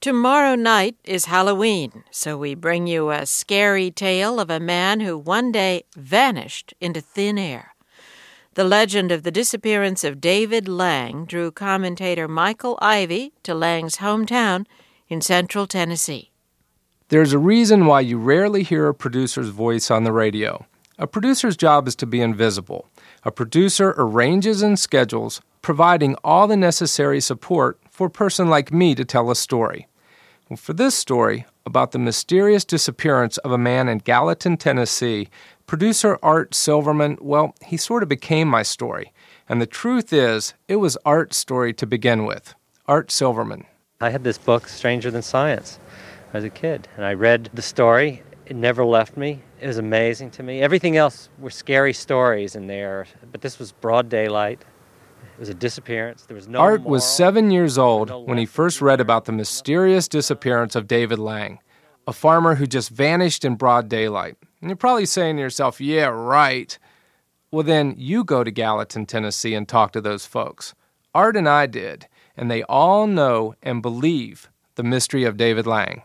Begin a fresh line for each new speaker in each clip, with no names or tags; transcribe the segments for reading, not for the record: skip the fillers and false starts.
Tomorrow night is Halloween, so we bring you a scary tale of a man who one day vanished into thin air. The legend of the disappearance of David Lang drew commentator Michael Ivey to Lang's hometown in central Tennessee.
There's a reason why you rarely hear a producer's voice on the radio. A producer's job is to be invisible. A producer arranges and schedules, providing all the necessary support for a person like me to tell a story. Well, for this story, about the mysterious disappearance of a man in Gallatin, Tennessee, producer Art Silverman, well, he sort of became my story. And the truth is, it was Art's story to begin with. Art Silverman.
I had this book, Stranger Than Science, as a kid, and I read the story. It never left me. It was amazing to me. Everything else were scary stories in there, but this was broad daylight. It was a disappearance. There was no
Art
moral,
was 7 years old when he first read about the mysterious disappearance of David Lang, a farmer who just vanished in broad daylight. And you're probably saying to yourself, yeah, right. Well, then you go to Gallatin, Tennessee and talk to those folks. Art and I did, and they all know and believe the mystery of David Lang.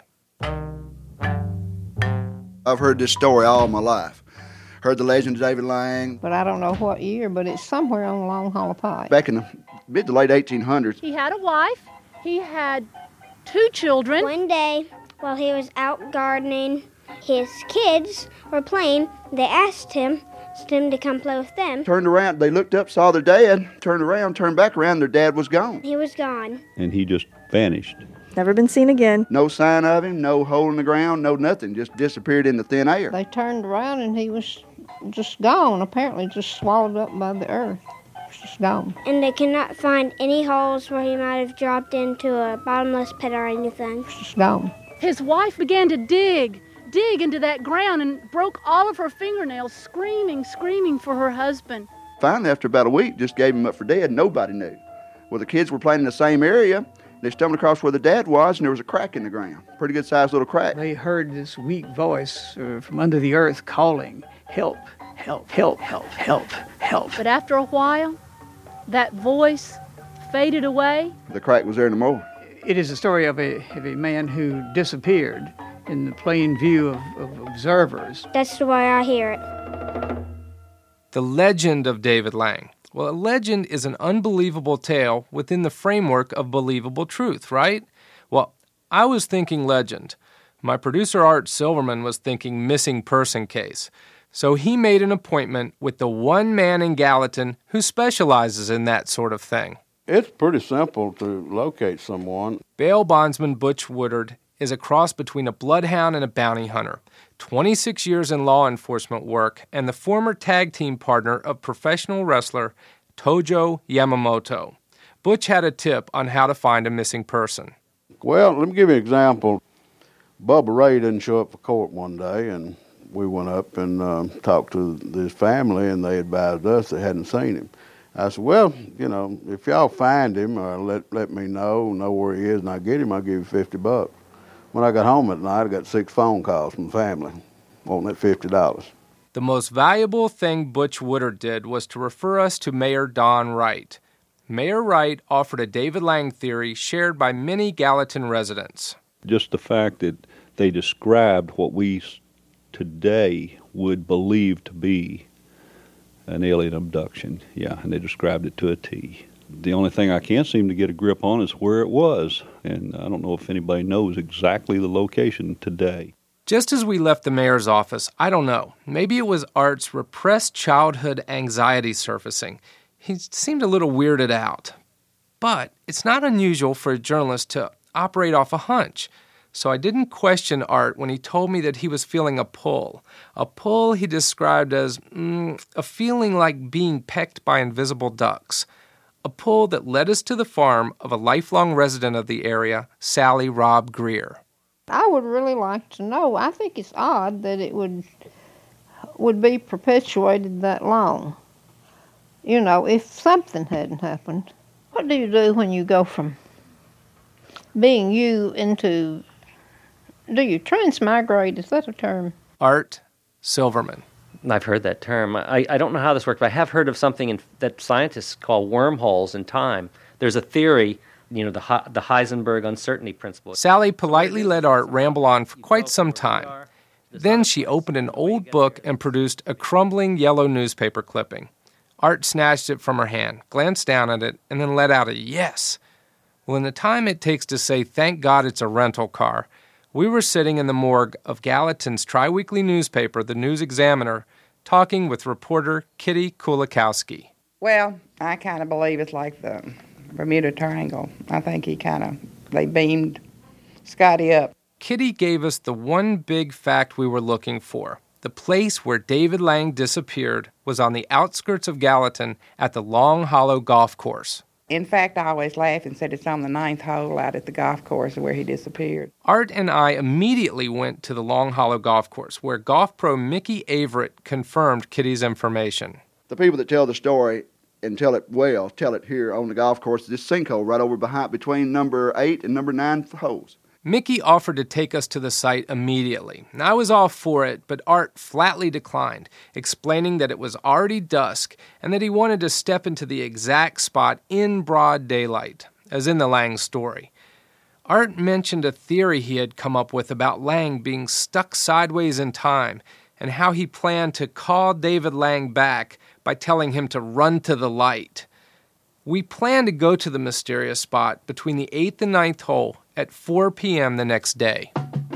I've heard this story all my life. Heard the legend of David Lang.
But I don't know what year, but it's somewhere on the Long Haul of Pike.
Back in the mid to late 1800s.
He had a wife. He had 2 children.
One day, while he was out gardening, his kids were playing. They asked him to come play with them.
Turned around, they looked up, saw their dad, turned around, turned back around, their dad was gone.
He was gone.
And he just vanished.
Never been seen again.
No sign of him, no hole in the ground, no nothing, just disappeared in the thin air.
They turned around and he was just gone, apparently just swallowed up by the earth. Just gone.
And they cannot find any holes where he might have dropped into a bottomless pit or anything.
Just gone.
His wife began to dig into that ground and broke all of her fingernails, screaming for her husband.
Finally, after about a week, just gave him up for dead. Nobody knew. Well, the kids were playing in the same area. They stumbled across where the dad was, and there was a crack in the ground. Pretty good-sized little crack.
They heard this weak voice from under the earth calling, help, help, help, help, help, help.
But after a while, that voice faded away.
The crack was there no more.
It is a story of a man who disappeared in the plain view of observers.
That's the way I hear it.
The legend of David Lang. Well, a legend is an unbelievable tale within the framework of believable truth, right? Well, I was thinking legend. My producer Art Silverman was thinking missing person case. So he made an appointment with the one man in Gallatin who specializes in that sort of thing.
It's pretty simple to locate someone.
Bail bondsman Butch Woodard is a cross between a bloodhound and a bounty hunter, 26 years in law enforcement work, and the former tag team partner of professional wrestler Tojo Yamamoto. Butch had a tip on how to find a missing person.
Well, let me give you an example. Bubba Ray didn't show up for court one day, and we went up and talked to his family, and they advised us they hadn't seen him. I said, well, if y'all find him, or let me know where he is, and I get him, I'll give you $50. When I got home at night, I got 6 phone calls from the family wanting that $50.
The most valuable thing Butch Woodard did was to refer us to Mayor Don Wright. Mayor Wright offered a David Lang theory shared by many Gallatin residents.
Just the fact that they described what we today would believe to be an alien abduction, and they described it to a T. The only thing I can't seem to get a grip on is where it was, and I don't know if anybody knows exactly the location today.
Just as we left the mayor's office, I don't know, maybe it was Art's repressed childhood anxiety surfacing. He seemed a little weirded out. But it's not unusual for a journalist to operate off a hunch. So I didn't question Art when he told me that he was feeling a pull. A pull he described as a feeling like being pecked by invisible ducks. A pull that led us to the farm of a lifelong resident of the area, Sally Robb Greer.
I would really like to know. I think it's odd that it would be perpetuated that long. If something hadn't happened. What do you do when you go from being you into... Do you transmigrate? Is that a term?
Art Silverman.
I've heard that term. I don't know how this works, but I have heard of something that scientists call wormholes in time. There's a theory the Heisenberg uncertainty principle.
Sally politely let Art ramble on for quite some time. Then she opened an old book and produced a crumbling yellow newspaper clipping. Art snatched it from her hand, glanced down at it, and then let out a yes. Well, in the time it takes to say thank God it's a rental car, we were sitting in the morgue of Gallatin's tri-weekly newspaper, the News-Examiner, talking with reporter Kitty Kulikowski.
Well, I kind of believe it's like the Bermuda Triangle. I think they beamed Scotty up.
Kitty gave us the one big fact we were looking for. The place where David Lang disappeared was on the outskirts of Gallatin at the Long Hollow Golf Course.
In fact, I always laughed and said it's on the 9th hole out at the golf course where he disappeared.
Art and I immediately went to the Long Hollow Golf Course, where golf pro Mickey Averett confirmed Kitty's information.
The people that tell the story and tell it well, tell it here on the golf course, this sinkhole right over behind between number 8 and number 9 holes.
Mickey offered to take us to the site immediately. I was all for it, but Art flatly declined, explaining that it was already dusk and that he wanted to step into the exact spot in broad daylight, as in the Lang story. Art mentioned a theory he had come up with about Lang being stuck sideways in time and how he planned to call David Lang back by telling him to run to the light. We planned to go to the mysterious spot between the 8th and 9th hole at 4 p.m. the next day.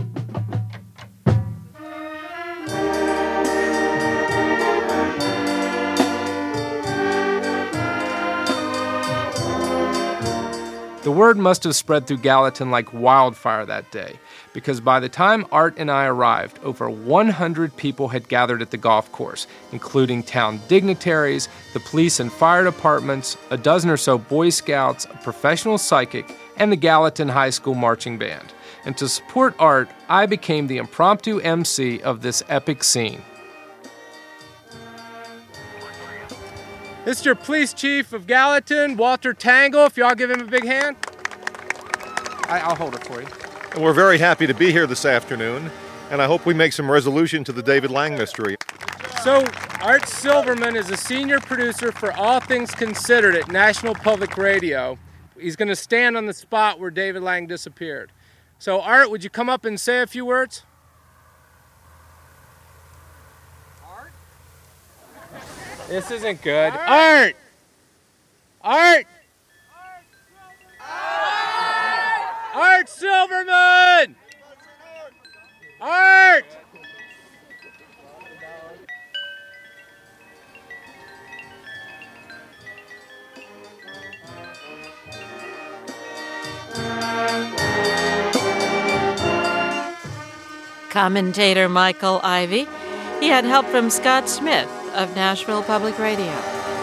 The word must have spread through Gallatin like wildfire that day, because by the time Art and I arrived, over 100 people had gathered at the golf course, including town dignitaries, the police and fire departments, a dozen or so Boy Scouts, a professional psychic, and the Gallatin High School marching band. And to support Art, I became the impromptu MC of this epic scene. This is your police chief of Gallatin, Walter Tangle, if y'all give him a big hand. I'll hold it for you.
And we're very happy to be here this afternoon, and I hope we make some resolution to the David Lang mystery.
So, Art Silverman is a senior producer for All Things Considered at National Public Radio. He's going to stand on the spot where David Lang disappeared. So, Art, would you come up and say a few words? Art? This isn't good. Art! Art! Art Silverman! Art!
Commentator Michael Ivey. He had help from Scott Smith of Nashville Public Radio.